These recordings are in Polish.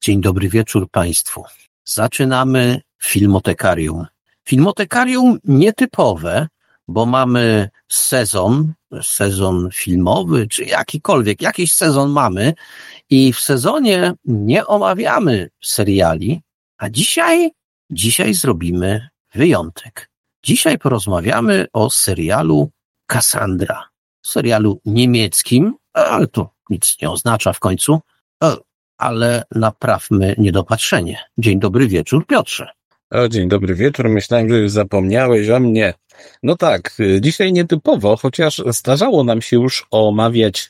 Dzień dobry wieczór Państwu. Zaczynamy Filmotekarium. Filmotekarium nietypowe, bo mamy sezon filmowy, czy jakiś sezon mamy i w sezonie nie omawiamy seriali, a dzisiaj zrobimy wyjątek. Dzisiaj porozmawiamy o serialu Cassandra. Serialu niemieckim, ale to nic nie oznacza w końcu, ale naprawmy niedopatrzenie. Dzień dobry wieczór, Piotrze. Dzień dobry wieczór. Myślałem, że już zapomniałeś o mnie. No tak, dzisiaj nietypowo, chociaż zdarzało nam się już omawiać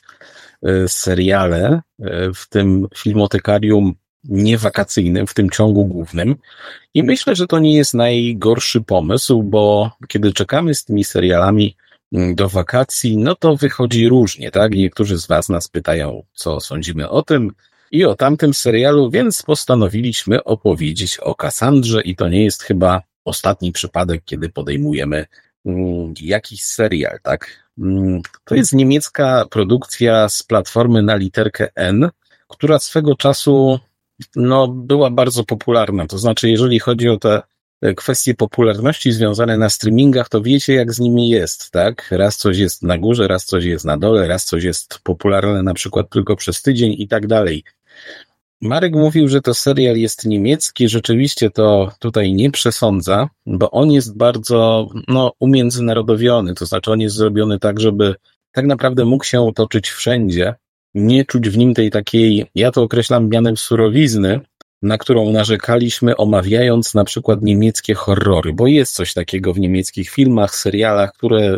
seriale w tym filmotekarium niewakacyjnym, w tym ciągu głównym. I myślę, że to nie jest najgorszy pomysł, bo kiedy czekamy z tymi serialami do wakacji, no to wychodzi różnie, tak? Niektórzy z Was nas pytają, co sądzimy o tym i o tamtym serialu, więc postanowiliśmy opowiedzieć o Cassandrze i to nie jest chyba ostatni przypadek, kiedy podejmujemy jakiś serial, tak? To jest niemiecka produkcja z platformy na literkę N, która swego czasu była bardzo popularna. To znaczy, jeżeli chodzi o te kwestie popularności związane na streamingach, to wiecie, jak z nimi jest, tak? Raz coś jest na górze, raz coś jest na dole, raz coś jest popularne na przykład tylko przez tydzień i tak dalej. Marek mówił, że to serial jest niemiecki, rzeczywiście to tutaj nie przesądza, bo on jest bardzo, umiędzynarodowiony, to znaczy on jest zrobiony tak, żeby tak naprawdę mógł się toczyć wszędzie, nie czuć w nim tej takiej, ja to określam mianem surowizny, na którą narzekaliśmy omawiając na przykład niemieckie horrory, bo jest coś takiego w niemieckich filmach, serialach, które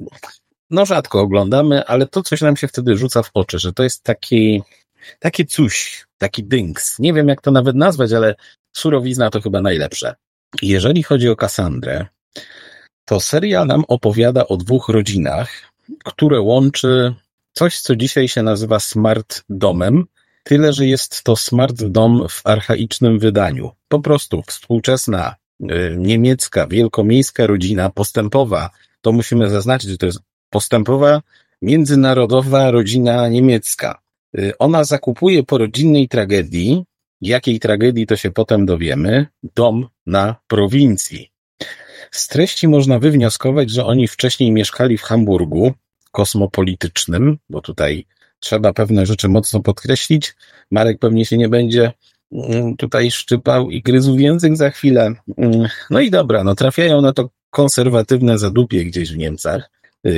rzadko oglądamy, ale to coś nam się wtedy rzuca w oczy, że to jest takie coś, taki dynks. Nie wiem, jak to nawet nazwać, ale surowizna to chyba najlepsze. Jeżeli chodzi o Cassandrę, to serial nam opowiada o dwóch rodzinach, które łączy coś, co dzisiaj się nazywa smart domem, tyle, że jest to smart dom w archaicznym wydaniu. Po prostu współczesna, niemiecka, wielkomiejska rodzina postępowa, to musimy zaznaczyć, że to jest postępowa, międzynarodowa rodzina niemiecka. Ona zakupuje po rodzinnej tragedii, jakiej tragedii to się potem dowiemy, dom na prowincji. Z treści można wywnioskować, że oni wcześniej mieszkali w Hamburgu kosmopolitycznym, bo tutaj trzeba pewne rzeczy mocno podkreślić. Marek pewnie się nie będzie tutaj szczypał i gryzł w język za chwilę. No i dobra, trafiają na to konserwatywne zadupie gdzieś w Niemcach,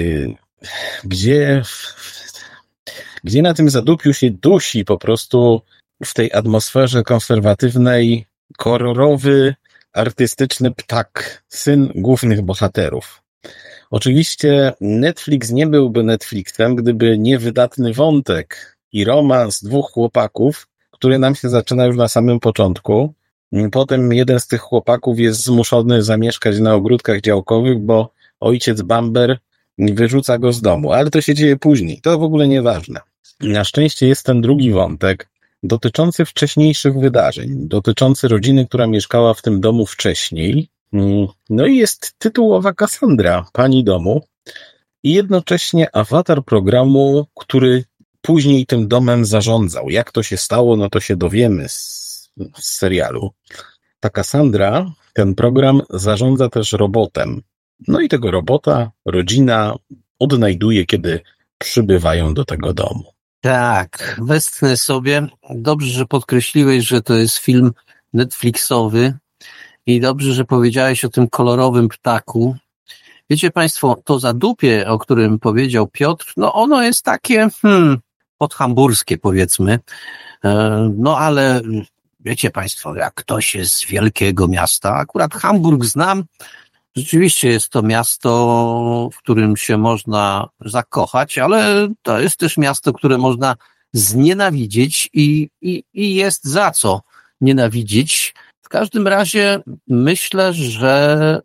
gdzie na tym zadupiu się dusi po prostu w tej atmosferze konserwatywnej kolorowy, artystyczny ptak, syn głównych bohaterów. Oczywiście Netflix nie byłby Netflixem, gdyby nie wydatny wątek i romans dwóch chłopaków, który nam się zaczyna już na samym początku. Potem jeden z tych chłopaków jest zmuszony zamieszkać na ogródkach działkowych, bo ojciec Bamber wyrzuca go z domu, ale to się dzieje później, to w ogóle nieważne. Na szczęście jest ten drugi wątek dotyczący wcześniejszych wydarzeń, dotyczący rodziny, która mieszkała w tym domu wcześniej. No i jest tytułowa Cassandra, pani domu i jednocześnie awatar programu, który później tym domem zarządzał. Jak to się stało, to się dowiemy z serialu. Ta Cassandra, ten program zarządza też robotem. No i tego robota rodzina odnajduje, kiedy przybywają do tego domu. Tak, westchnę sobie. Dobrze, że podkreśliłeś, że to jest film Netflixowy i dobrze, że powiedziałeś o tym kolorowym ptaku. Wiecie Państwo, to zadupie, o którym powiedział Piotr, ono jest takie podhamburskie powiedzmy, ale wiecie Państwo, jak ktoś jest z wielkiego miasta, akurat Hamburg znam, rzeczywiście jest to miasto, w którym się można zakochać, ale to jest też miasto, które można znienawidzieć i jest za co nienawidzieć. W każdym razie myślę, że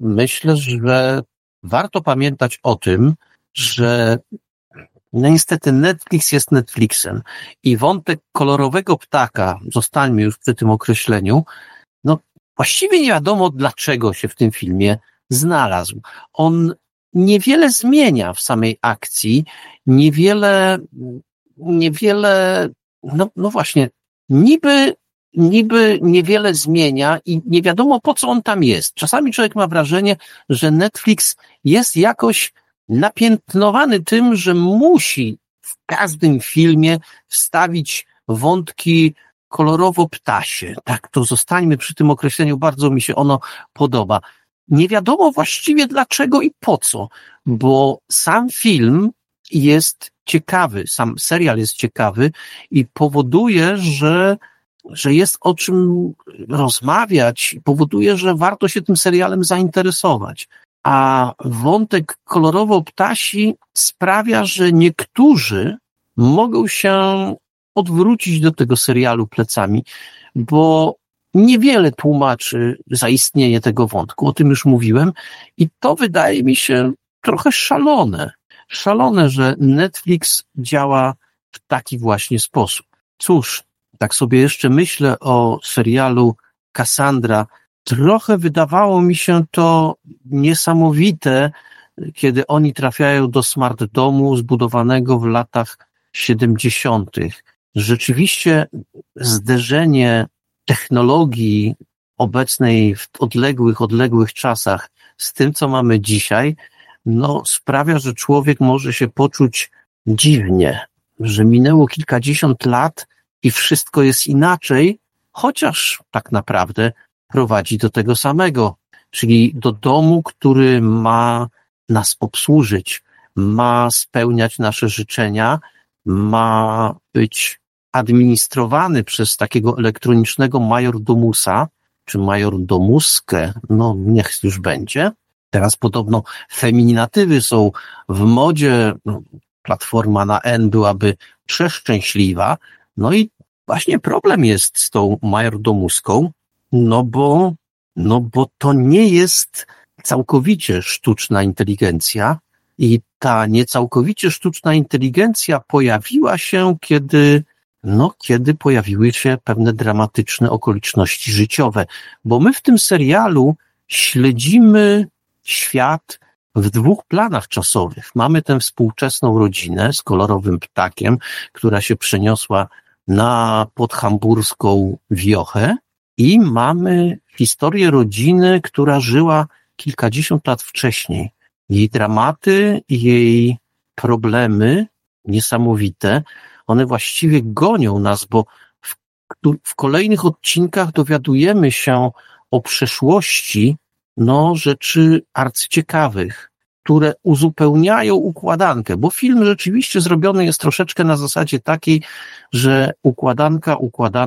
warto pamiętać o tym, że niestety Netflix jest Netflixem i wątek kolorowego ptaka, zostańmy już przy tym określeniu, właściwie nie wiadomo dlaczego się w tym filmie znalazł. On niewiele zmienia w samej akcji, niewiele, właśnie, niby niby niewiele zmienia i nie wiadomo, po co on tam jest. Czasami człowiek ma wrażenie, że Netflix jest jakoś napiętnowany tym, że musi w każdym filmie wstawić wątki kolorowo-ptasie. Tak, to zostańmy przy tym określeniu, bardzo mi się ono podoba. Nie wiadomo właściwie dlaczego i po co, bo sam film jest ciekawy, sam serial jest ciekawy i powoduje, że jest o czym rozmawiać, powoduje, że warto się tym serialem zainteresować. A wątek kolorowo-ptasi sprawia, że niektórzy mogą się odwrócić do tego serialu plecami, bo niewiele tłumaczy zaistnienie tego wątku, o tym już mówiłem, i to wydaje mi się trochę szalone. Szalone, że Netflix działa w taki właśnie sposób. Cóż, tak sobie jeszcze myślę o serialu Cassandra. Trochę wydawało mi się to niesamowite, kiedy oni trafiają do smart domu zbudowanego w latach 70. Rzeczywiście zderzenie technologii obecnej w odległych czasach z tym, co mamy dzisiaj, sprawia, że człowiek może się poczuć dziwnie, że minęło kilkadziesiąt lat i wszystko jest inaczej, chociaż tak naprawdę prowadzi do tego samego, czyli do domu, który ma nas obsłużyć, ma spełniać nasze życzenia, ma być administrowany przez takiego elektronicznego majordomusa, czy majordomuskę, niech już będzie. Teraz podobno feminatywy są w modzie, Platforma na N byłaby przeszczęśliwa, i właśnie problem jest z tą majordomuską, bo to nie jest całkowicie sztuczna inteligencja i ta niecałkowicie sztuczna inteligencja pojawiła się, kiedy pojawiły się pewne dramatyczne okoliczności życiowe, bo my w tym serialu śledzimy świat w dwóch planach czasowych. Mamy tę współczesną rodzinę z kolorowym ptakiem, która się przeniosła na podhamburską wiochę, i mamy historię rodziny, która żyła kilkadziesiąt lat wcześniej. Jej dramaty, jej problemy niesamowite, one właściwie gonią nas, bo w kolejnych odcinkach dowiadujemy się o przeszłości, rzeczy arcyciekawych, które uzupełniają układankę, bo film rzeczywiście zrobiony jest troszeczkę na zasadzie takiej, że układanka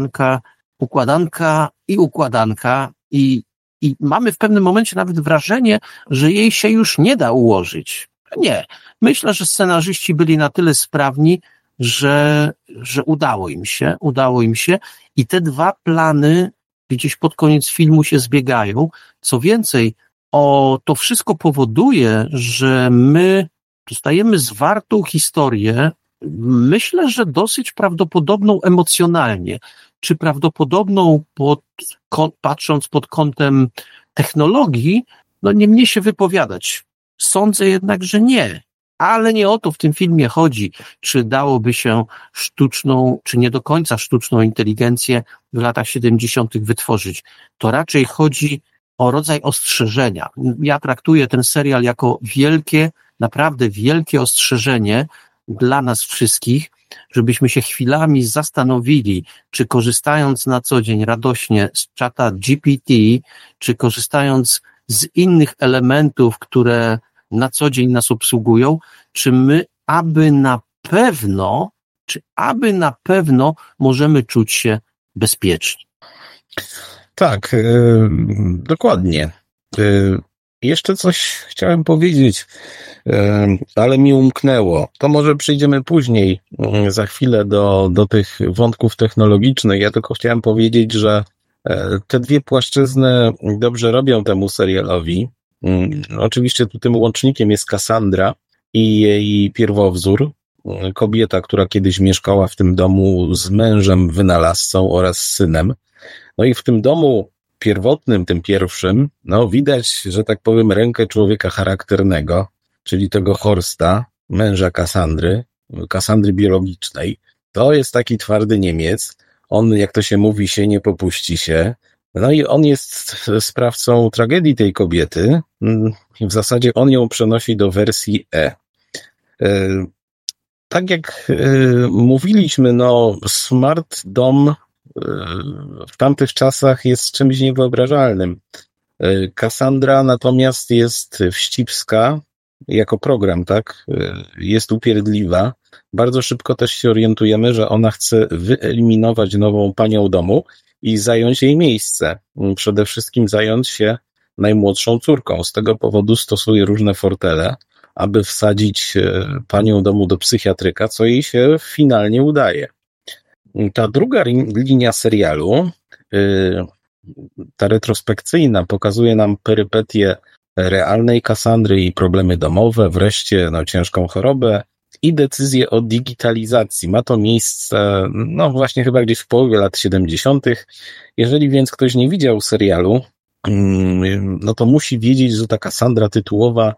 i mamy w pewnym momencie nawet wrażenie, że jej się już nie da ułożyć. Nie. Myślę, że scenarzyści byli na tyle sprawni, że udało im się i te dwa plany gdzieś pod koniec filmu się zbiegają. Co więcej, to wszystko powoduje, że my dostajemy zwartą historię, myślę, że dosyć prawdopodobną emocjonalnie, czy prawdopodobną patrząc pod kątem technologii, nie mnie się wypowiadać. Sądzę jednak, że nie. Ale nie o to w tym filmie chodzi, czy dałoby się sztuczną, czy nie do końca sztuczną inteligencję w latach 70. wytworzyć. To raczej chodzi o rodzaj ostrzeżenia. Ja traktuję ten serial jako wielkie, naprawdę wielkie ostrzeżenie dla nas wszystkich, żebyśmy się chwilami zastanowili, czy korzystając na co dzień radośnie z czata GPT, czy korzystając z innych elementów, które na co dzień nas obsługują, czy my aby na pewno możemy czuć się bezpieczni. Tak, dokładnie. Jeszcze coś chciałem powiedzieć, ale mi umknęło. To może przejdziemy później, za chwilę do tych wątków technologicznych. Ja tylko chciałem powiedzieć, że te dwie płaszczyzny dobrze robią temu serialowi. Oczywiście tu tym łącznikiem jest Cassandra i jej pierwowzór, kobieta, która kiedyś mieszkała w tym domu z mężem wynalazcą oraz synem. I w tym domu pierwotnym, tym pierwszym, widać, że tak powiem, rękę człowieka charakternego, czyli tego Horsta, męża Cassandry biologicznej. To jest taki twardy Niemiec. On, jak to się mówi, się nie popuści się. No i on jest sprawcą tragedii tej kobiety. W zasadzie on ją przenosi do wersji E. Tak jak mówiliśmy, no Smart Dom w tamtych czasach jest czymś niewyobrażalnym. Cassandra natomiast jest wścibska jako program, tak? Jest upierdliwa. Bardzo szybko też się orientujemy, że ona chce wyeliminować nową panią domu i zająć jej miejsce. Przede wszystkim zająć się najmłodszą córką. Z tego powodu stosuje różne fortele, aby wsadzić panią domu do psychiatryka, co jej się finalnie udaje. Ta druga linia serialu, ta retrospekcyjna, pokazuje nam perypetie realnej Cassandry i problemy domowe, wreszcie ciężką chorobę i decyzję o digitalizacji. Ma to miejsce, właśnie chyba gdzieś w połowie lat 70. Jeżeli więc ktoś nie widział serialu, to musi wiedzieć, że ta Cassandra tytułowa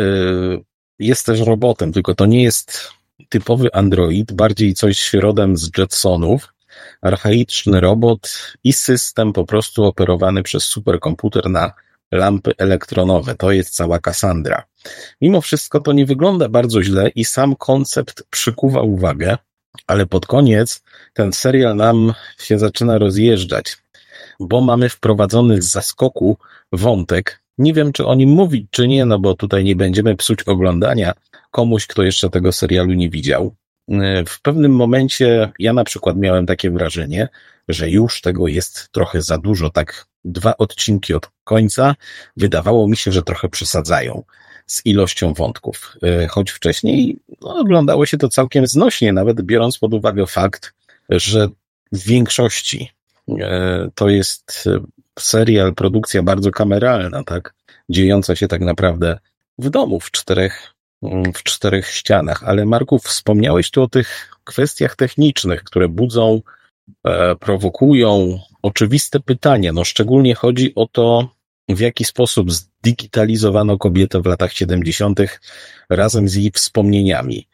jest też robotem, tylko to nie jest typowy android, bardziej coś rodem z Jetsonów, archaiczny robot i system po prostu operowany przez superkomputer na lampy elektronowe. To jest cała Cassandra. Mimo wszystko to nie wygląda bardzo źle i sam koncept przykuwa uwagę, ale pod koniec ten serial nam się zaczyna rozjeżdżać, bo mamy wprowadzony z zaskoku wątek. Nie wiem, czy o nim mówić, czy nie, bo tutaj nie będziemy psuć oglądania komuś, kto jeszcze tego serialu nie widział. W pewnym momencie ja na przykład miałem takie wrażenie, że już tego jest trochę za dużo. Tak 2 odcinki od końca wydawało mi się, że trochę przesadzają z ilością wątków. Choć wcześniej oglądało się to całkiem znośnie, nawet biorąc pod uwagę fakt, że w większości to jest serial, produkcja bardzo kameralna, tak? Dziejąca się tak naprawdę w domu, w czterech ścianach. Ale Marku, wspomniałeś tu o tych kwestiach technicznych, które budzą, prowokują oczywiste pytania. Szczególnie chodzi o to, w jaki sposób zdigitalizowano kobietę w latach 70. razem z jej wspomnieniami.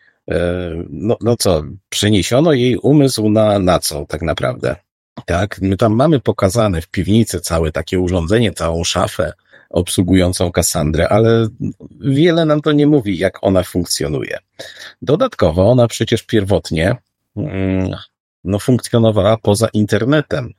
Co, przeniesiono jej umysł na co tak naprawdę? Tak, my tam mamy pokazane w piwnicy całe takie urządzenie, całą szafę obsługującą Cassandrę, ale wiele nam to nie mówi, jak ona funkcjonuje. Dodatkowo ona przecież pierwotnie funkcjonowała poza internetem,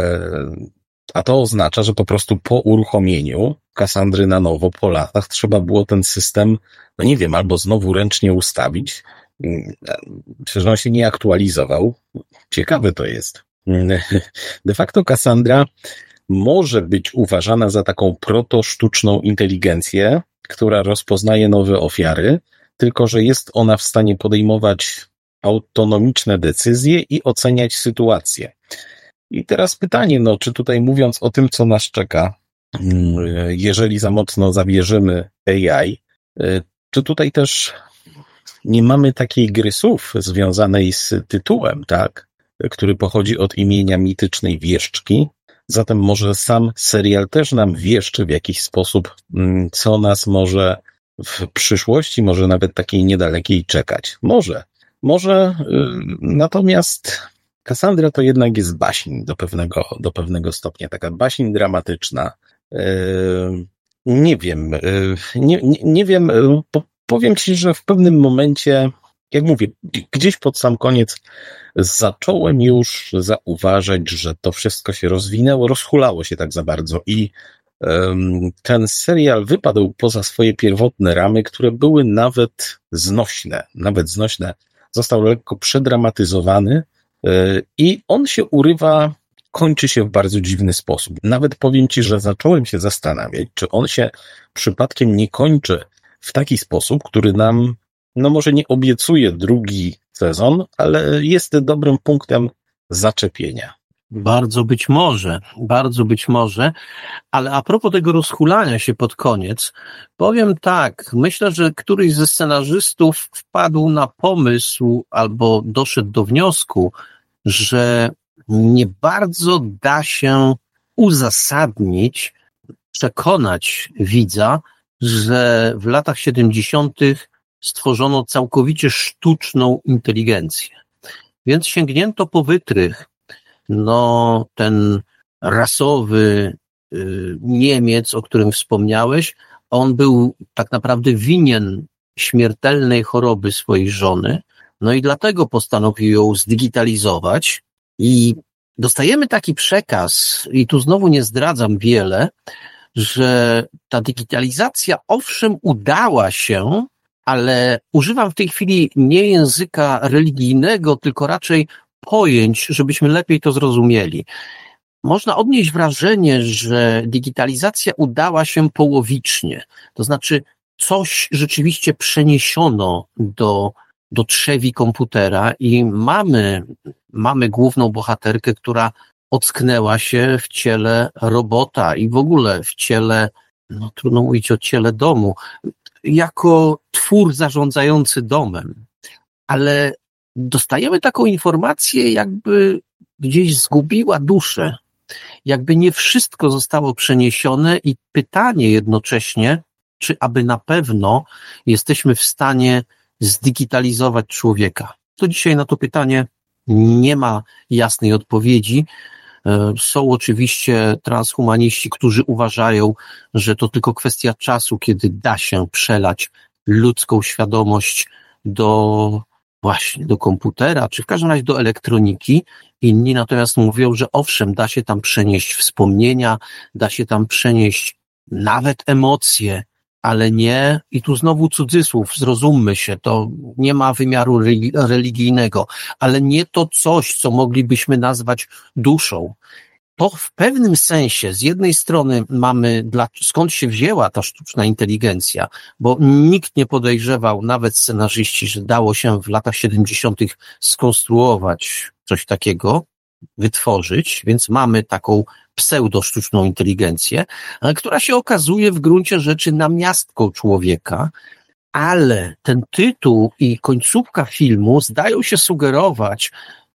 a to oznacza, że po prostu po uruchomieniu Cassandry na nowo po latach trzeba było ten system, albo znowu ręcznie ustawić. Przecież on się nie aktualizował. Ciekawe to jest. De facto Cassandra może być uważana za taką proto-sztuczną inteligencję, która rozpoznaje nowe ofiary, tylko że jest ona w stanie podejmować autonomiczne decyzje i oceniać sytuację. I teraz pytanie, czy tutaj mówiąc o tym, co nas czeka, jeżeli za mocno zawierzymy AI, czy tutaj też nie mamy takiej gry słów związanej z tytułem, tak, który pochodzi od imienia mitycznej wieszczki? Zatem może sam serial też nam wieszczy w jakiś sposób, co nas może w przyszłości, może nawet takiej niedalekiej czekać. Może, natomiast Cassandra to jednak jest baśń do pewnego stopnia, taka baśń dramatyczna. Nie wiem, powiem Ci, że w pewnym momencie, jak mówię, gdzieś pod sam koniec zacząłem już zauważać, że to wszystko się rozwinęło, rozhulało się tak za bardzo i ten serial wypadł poza swoje pierwotne ramy, które były nawet znośne. Został lekko przedramatyzowany i on się urywa, kończy się w bardzo dziwny sposób. Nawet powiem Ci, że zacząłem się zastanawiać, czy on się przypadkiem nie kończy w taki sposób, który nam, może nie obiecuje drugi sezon, ale jest dobrym punktem zaczepienia. Bardzo być może, ale a propos tego rozhulania się pod koniec, powiem tak, myślę, że któryś ze scenarzystów wpadł na pomysł albo doszedł do wniosku, że nie bardzo da się uzasadnić, przekonać widza, że w latach 70. stworzono całkowicie sztuczną inteligencję. Więc sięgnięto po wytrych no ten rasowy Niemiec, o którym wspomniałeś, on był tak naprawdę winien śmiertelnej choroby swojej żony, no i dlatego postanowił ją zdigitalizować i dostajemy taki przekaz, i tu znowu nie zdradzam wiele, że ta digitalizacja owszem udała się, ale używam w tej chwili nie języka religijnego, tylko raczej pojęć, żebyśmy lepiej to zrozumieli. Można odnieść wrażenie, że digitalizacja udała się połowicznie. To znaczy coś rzeczywiście przeniesiono do trzewi komputera i mamy główną bohaterkę, która ocknęła się w ciele robota i w ogóle w ciele, no trudno mówić o ciele domu, jako twór zarządzający domem. Ale dostajemy taką informację, jakby gdzieś zgubiła duszę. Jakby nie wszystko zostało przeniesione i pytanie jednocześnie, czy aby na pewno jesteśmy w stanie zdigitalizować człowieka. To dzisiaj na to pytanie nie ma jasnej odpowiedzi. Są oczywiście transhumaniści, którzy uważają, że to tylko kwestia czasu, kiedy da się przelać ludzką świadomość do komputera, czy w każdym razie do elektroniki. Inni natomiast mówią, że owszem, da się tam przenieść wspomnienia, da się tam przenieść nawet emocje, ale nie, i tu znowu cudzysłów, zrozummy się, to nie ma wymiaru religijnego, ale nie to coś, co moglibyśmy nazwać duszą. To w pewnym sensie, z jednej strony mamy, skąd się wzięła ta sztuczna inteligencja, bo nikt nie podejrzewał, nawet scenarzyści, że dało się w latach 70. skonstruować coś takiego, wytworzyć, więc mamy taką pseudo-sztuczną inteligencję, która się okazuje w gruncie rzeczy namiastką człowieka, ale ten tytuł i końcówka filmu zdają się sugerować,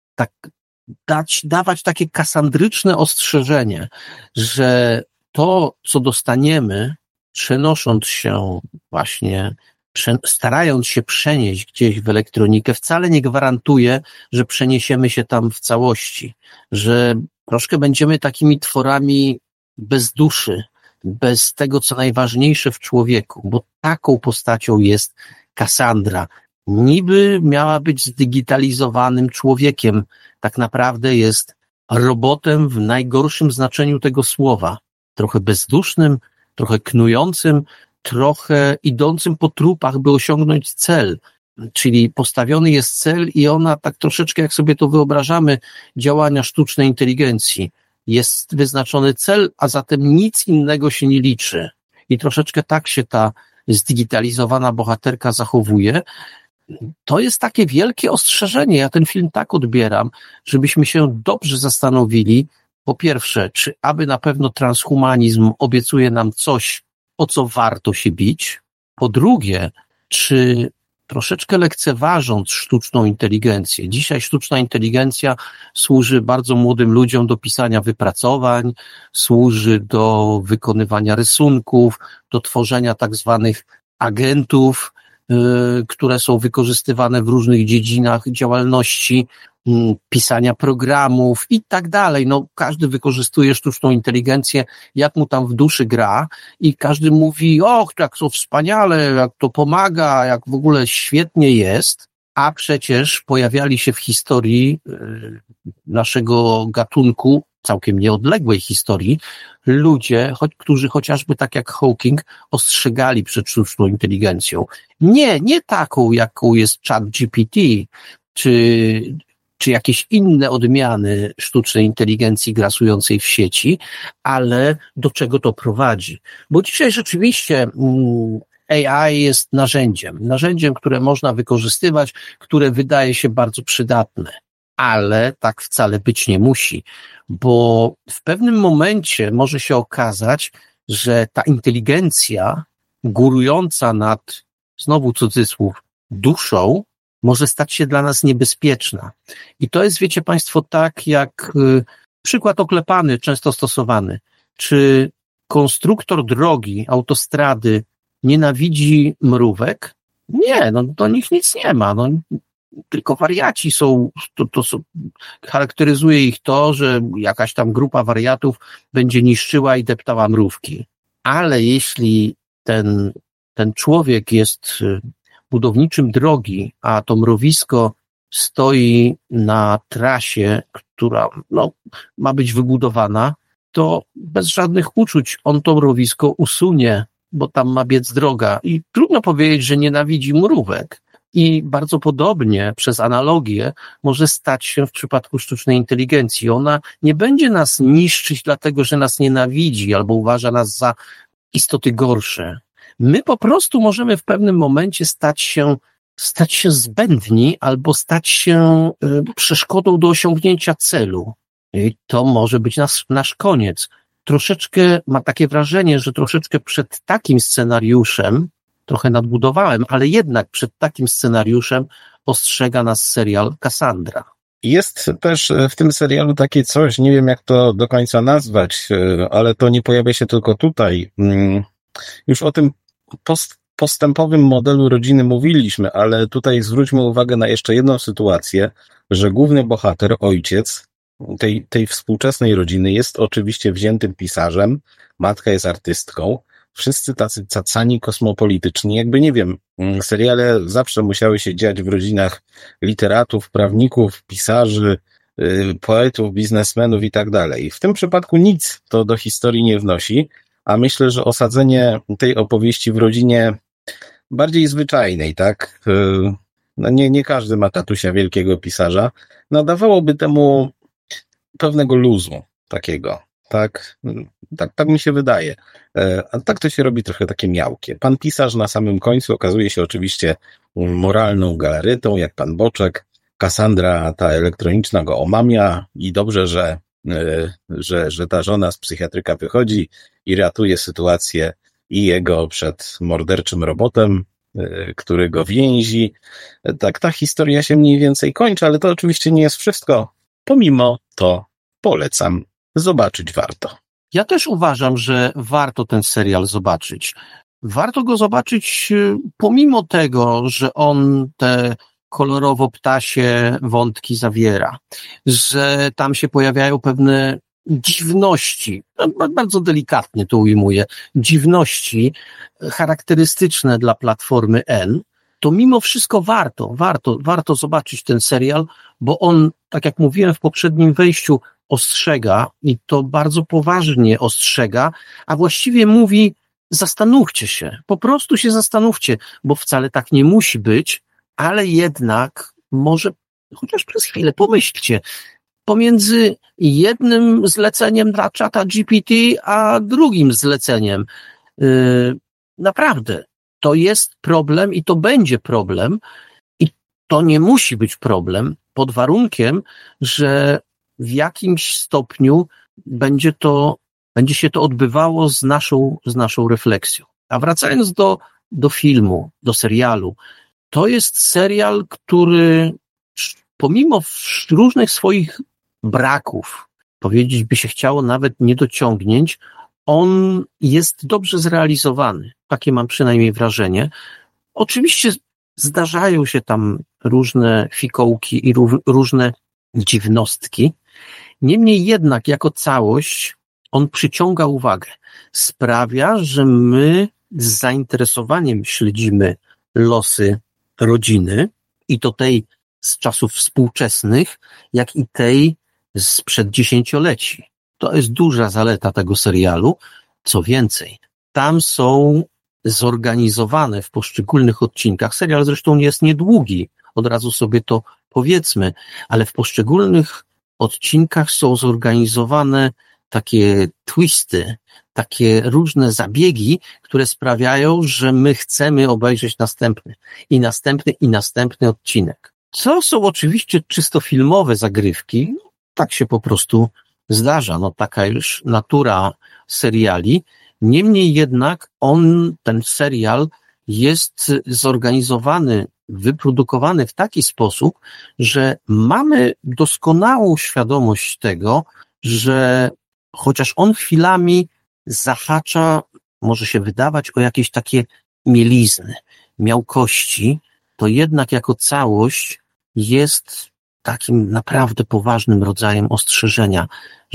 dawać takie kasandryczne ostrzeżenie, że to, co dostaniemy, przenosząc się właśnie, starając się przenieść gdzieś w elektronikę, wcale nie gwarantuje, że przeniesiemy się tam w całości, że troszkę będziemy takimi tworami bez duszy, bez tego, co najważniejsze w człowieku, bo taką postacią jest Kassandra. Niby miała być zdigitalizowanym człowiekiem, tak naprawdę jest robotem w najgorszym znaczeniu tego słowa. Trochę bezdusznym, trochę knującym, trochę idącym po trupach, by osiągnąć cel. Czyli postawiony jest cel i ona tak troszeczkę, jak sobie to wyobrażamy, działania sztucznej inteligencji. Jest wyznaczony cel, a zatem nic innego się nie liczy. I troszeczkę tak się ta zdigitalizowana bohaterka zachowuje. To jest takie wielkie ostrzeżenie. Ja ten film tak odbieram, żebyśmy się dobrze zastanowili, po pierwsze, czy aby na pewno transhumanizm obiecuje nam coś, o co warto się bić. Po drugie, czy troszeczkę lekceważąc sztuczną inteligencję. Dzisiaj sztuczna inteligencja służy bardzo młodym ludziom do pisania wypracowań, służy do wykonywania rysunków, do tworzenia tak zwanych agentów, które są wykorzystywane w różnych dziedzinach działalności, pisania programów i tak dalej. No, każdy wykorzystuje sztuczną inteligencję, jak mu tam w duszy gra i każdy mówi, och, jak to wspaniale, jak to pomaga, jak w ogóle świetnie jest, a przecież pojawiali się w historii naszego gatunku, całkiem nieodległej historii, ludzie, którzy chociażby tak jak Hawking ostrzegali przed sztuczną inteligencją. Nie taką, jaką jest ChatGPT, czy jakieś inne odmiany sztucznej inteligencji grasującej w sieci, ale do czego to prowadzi. Bo dzisiaj rzeczywiście AI jest narzędziem, które można wykorzystywać, które wydaje się bardzo przydatne, ale tak wcale być nie musi, bo w pewnym momencie może się okazać, że ta inteligencja górująca nad, znowu cudzysłów, duszą, może stać się dla nas niebezpieczna. I to jest, wiecie Państwo, tak jak przykład oklepany, często stosowany. Czy konstruktor drogi, autostrady nienawidzi mrówek? Nie, no do nich nic nie ma. No, tylko wariaci są, charakteryzuje ich to, że jakaś tam grupa wariatów będzie niszczyła i deptała mrówki. Ale jeśli ten człowiek jest budowniczym drogi, a to mrowisko stoi na trasie, która ma być wybudowana, to bez żadnych uczuć on to mrowisko usunie, bo tam ma biec droga. I trudno powiedzieć, że nienawidzi mrówek. I bardzo podobnie, przez analogię, może stać się w przypadku sztucznej inteligencji. Ona nie będzie nas niszczyć, dlatego że nas nienawidzi albo uważa nas za istoty gorsze. My po prostu możemy w pewnym momencie stać się zbędni albo stać się przeszkodą do osiągnięcia celu. I to może być nasz koniec. Mam takie wrażenie, że troszeczkę przed takim scenariuszem, trochę nadbudowałem, ale jednak przed takim scenariuszem ostrzega nas serial Cassandra. Jest też w tym serialu takie coś, nie wiem jak to do końca nazwać, ale to nie pojawia się tylko tutaj. Już o tym postępowym modelu rodziny mówiliśmy, ale tutaj zwróćmy uwagę na jeszcze jedną sytuację, że główny bohater, ojciec tej współczesnej rodziny jest oczywiście wziętym pisarzem, matka jest artystką, wszyscy tacy cacani kosmopolityczni, jakby nie wiem, seriale zawsze musiały się dziać w rodzinach literatów, prawników, pisarzy, poetów, biznesmenów i tak dalej. W tym przypadku nic to do historii nie wnosi, a myślę, że osadzenie tej opowieści w rodzinie bardziej zwyczajnej, tak? Nie każdy ma tatusia wielkiego pisarza. Dawałoby temu pewnego luzu takiego, tak mi się wydaje. A tak to się robi trochę takie miałkie. Pan pisarz na samym końcu okazuje się oczywiście moralną galaretą, jak pan Boczek. Cassandra, ta elektroniczna, go omamia i dobrze, że ta żona z psychiatryka wychodzi i ratuje sytuację i jego przed morderczym robotem, który go więzi. Tak, ta historia się mniej więcej kończy, ale to oczywiście nie jest wszystko. Pomimo to polecam. Zobaczyć warto. Ja też uważam, że warto ten serial zobaczyć. Warto go zobaczyć pomimo tego, że on te kolorowo-ptasie wątki zawiera, że tam się pojawiają pewne dziwności, bardzo delikatnie to ujmuję, dziwności charakterystyczne dla Platformy N, to mimo wszystko warto zobaczyć ten serial, bo on, tak jak mówiłem w poprzednim wejściu, ostrzega i to bardzo poważnie ostrzega, a właściwie mówi, zastanówcie się, po prostu się zastanówcie, bo wcale tak nie musi być, ale jednak może chociaż przez chwilę pomyślcie, pomiędzy jednym zleceniem dla czata GPT, a drugim zleceniem. Naprawdę, to jest problem i to będzie problem i to nie musi być problem pod warunkiem, że w jakimś stopniu będzie się to odbywało z naszą refleksją. A wracając do filmu, do serialu, to jest serial, który pomimo różnych swoich braków, powiedzieć by się chciało nawet niedociągnięć, on jest dobrze zrealizowany. Takie mam przynajmniej wrażenie. Oczywiście zdarzają się tam różne fikołki i różne dziwnostki. Niemniej jednak jako całość on przyciąga uwagę. Sprawia, że my z zainteresowaniem śledzimy losy rodziny i to tej z czasów współczesnych, jak i tej sprzed dziesięcioleci. To jest duża zaleta tego serialu. Co więcej, tam są zorganizowane w poszczególnych odcinkach, serial zresztą jest niedługi, od razu sobie to powiedzmy, ale w poszczególnych odcinkach są zorganizowane takie twisty, takie różne zabiegi, które sprawiają, że my chcemy obejrzeć następny odcinek. Co są oczywiście czysto filmowe zagrywki, tak się po prostu zdarza, taka już natura seriali. Niemniej jednak ten serial jest zorganizowany, wyprodukowany w taki sposób, że mamy doskonałą świadomość tego, że chociaż on chwilami zahacza, może się wydawać, o jakieś takie mielizny, miałkości, to jednak jako całość jest takim naprawdę poważnym rodzajem ostrzeżenia,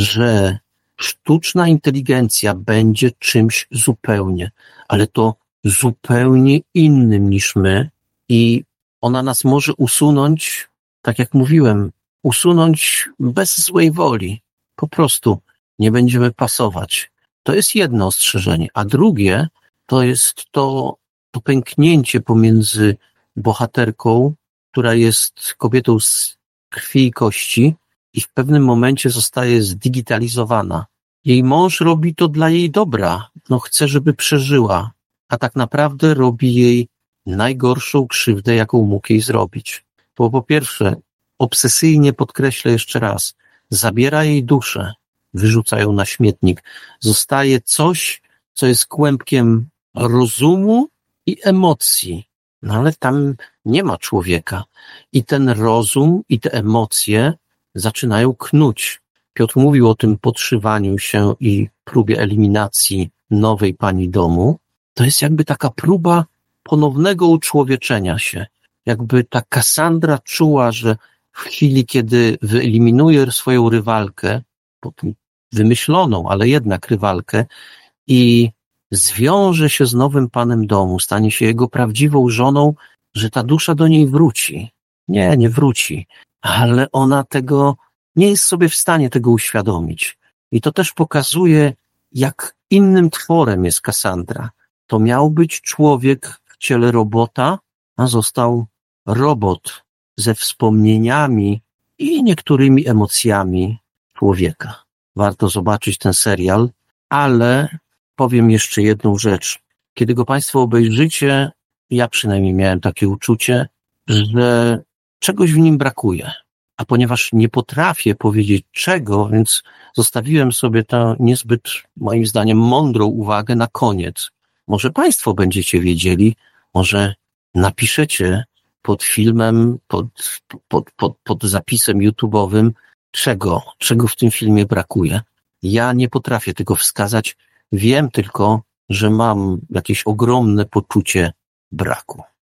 że sztuczna inteligencja będzie czymś zupełnie, ale to zupełnie innym niż my i ona nas może usunąć, tak jak mówiłem, usunąć bez złej woli. Po prostu nie będziemy pasować. To jest jedno ostrzeżenie, a drugie to jest to pęknięcie pomiędzy bohaterką, która jest kobietą z krwi i kości i w pewnym momencie zostaje zdigitalizowana. Jej mąż robi to dla jej dobra, chce, żeby przeżyła, a tak naprawdę robi jej najgorszą krzywdę, jaką mógł jej zrobić. Bo po pierwsze, obsesyjnie podkreślę jeszcze raz, zabiera jej duszę, wyrzuca ją na śmietnik. Zostaje coś, co jest kłębkiem rozumu i emocji. Ale tam nie ma człowieka. I ten rozum i te emocje zaczynają knuć. Piotr mówił o tym podszywaniu się i próbie eliminacji nowej pani domu. To jest jakby taka próba ponownego uczłowieczenia się. Jakby ta Kassandra czuła, że w chwili, kiedy wyeliminuje swoją rywalkę, potem wymyśloną, ale jednak rywalkę i zwiąże się z nowym panem domu, stanie się jego prawdziwą żoną, że ta dusza do niej wróci. Nie wróci, ale ona nie jest sobie w stanie tego uświadomić. I to też pokazuje, jak innym tworem jest Kassandra. To miał być człowiek w ciele robota, a został robot ze wspomnieniami i niektórymi emocjami człowieka. Warto zobaczyć ten serial, ale powiem jeszcze jedną rzecz. Kiedy go Państwo obejrzycie, ja przynajmniej miałem takie uczucie, że czegoś w nim brakuje. A ponieważ nie potrafię powiedzieć czego, więc zostawiłem sobie tę niezbyt, moim zdaniem, mądrą uwagę na koniec. Może Państwo będziecie wiedzieli, może napiszecie pod filmem, pod zapisem YouTube'owym, czego w tym filmie brakuje. Ja nie potrafię tego wskazać. Wiem tylko, że mam jakieś ogromne poczucie braku.